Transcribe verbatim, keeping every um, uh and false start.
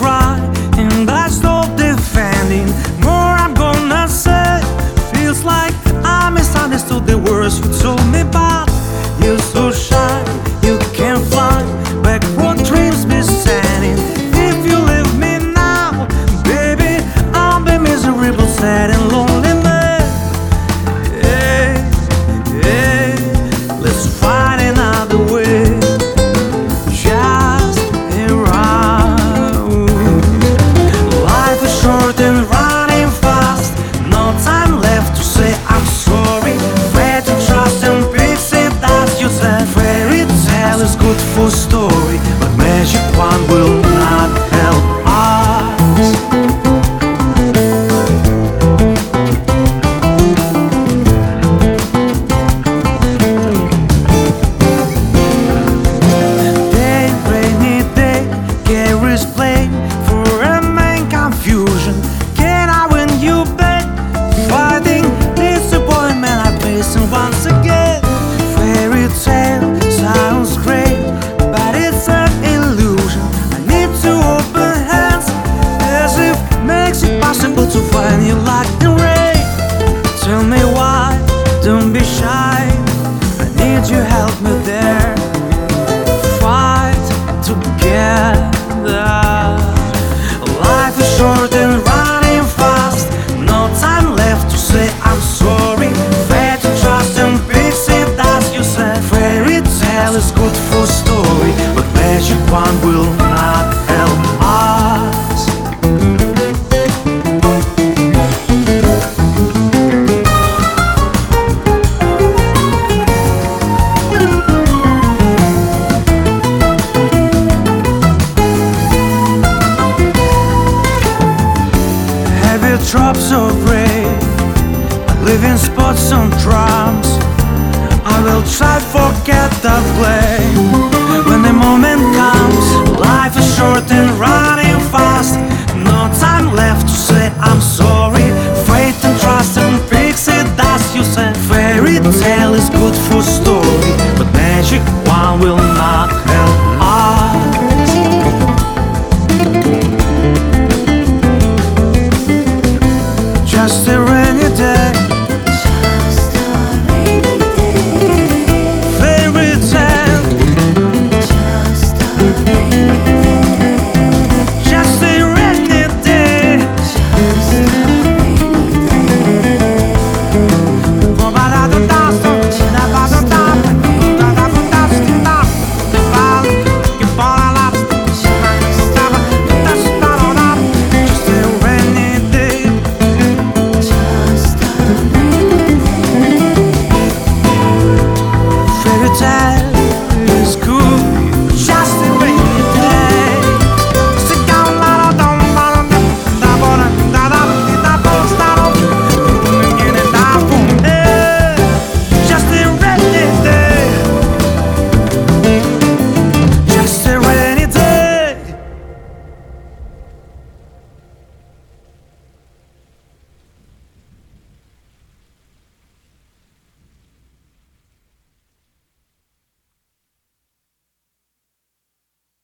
cry, and I stop defending. More I'm gonna say. Feels like I misunderstood the words you told me, but you're so shy, you can't fly back what dreams be sending. If you leave me now, baby, I'll be miserable, sad and lonely man. Hey, hey, let's find another way. Just around. Life is short and running fast. No time left to say I'm sorry. Afraid to trust and fix it, as you said. Fairy tale is good for story, but magic one will not help us. Day, rainy day, carries blame for a main confusion. Can I win you back? Fighting disappointment I'm facing once again. Fairy tale sounds great, but it's an illusion. I need to open hands, as if makes it possible to find you like the rain. Tell me why, don't be shy. I need you, help me there. Fight together. Life is short and running fast. No time left to say I'm sorry. Fair to trust and fix it, as you said. Fairy tale is good for story, but magic one will not help us. Heavy drops of rain, leaving spots on drums. I will try forget the blame. When the moment comes, life is short and running fast. No time left to say I'm sorry. Faith and trust and fix it, as you said. Fairy tale is good for story, but magic one will not help us. Just a